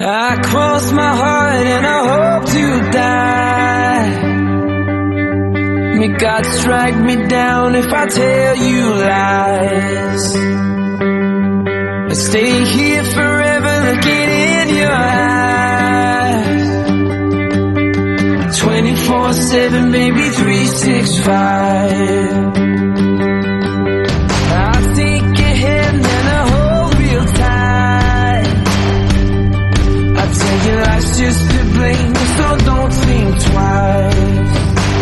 I cross my heart and I hope to die. May God strike me down if I tell you lies. I stay here forever looking in your eyes. 24/7, baby, 365. Life's just a blame, so don't think twice.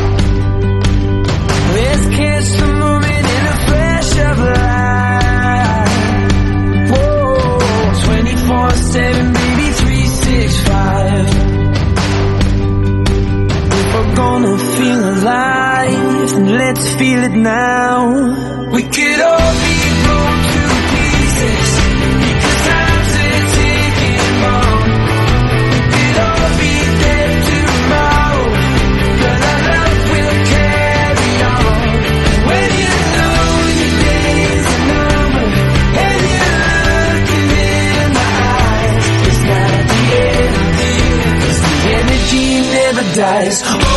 Let's catch the moment in a flash of light. Whoa, 24/7, baby, 365. If we're gonna feel alive, then let's feel it now. We could all be blown to pieces, because time's a ticking bomb. Dies.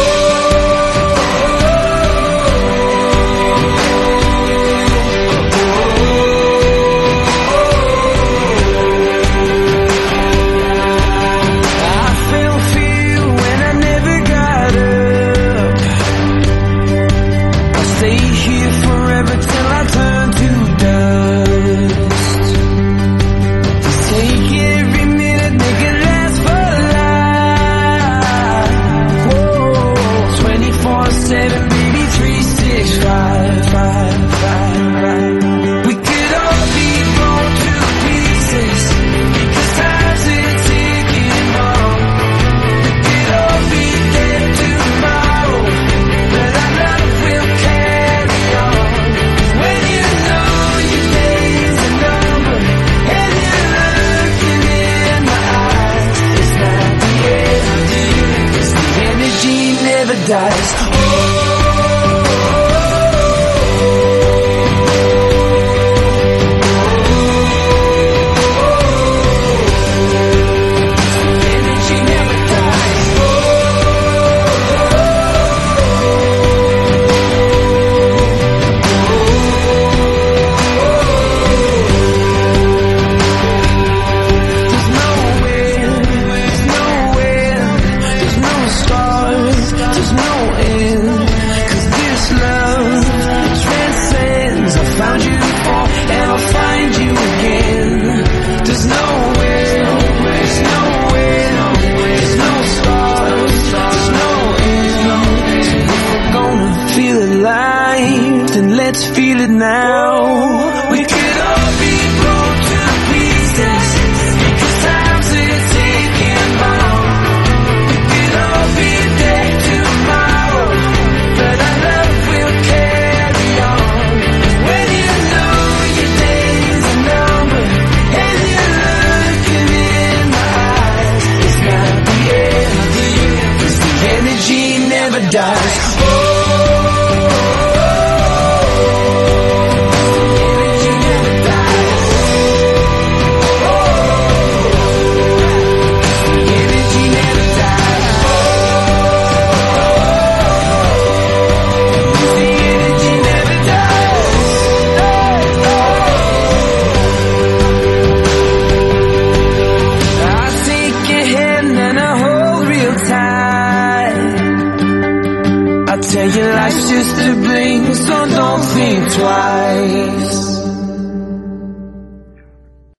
Dies. Let's feel it now. We could all be blown to pieces, because time's a ticking bomb. We could all be dead tomorrow, but our love will carry on. When you know your days are numbered and you're looking in my eyes, it's not the end of the year, 'cause the energy never dies. Tell you life's just a blink, so don't think twice.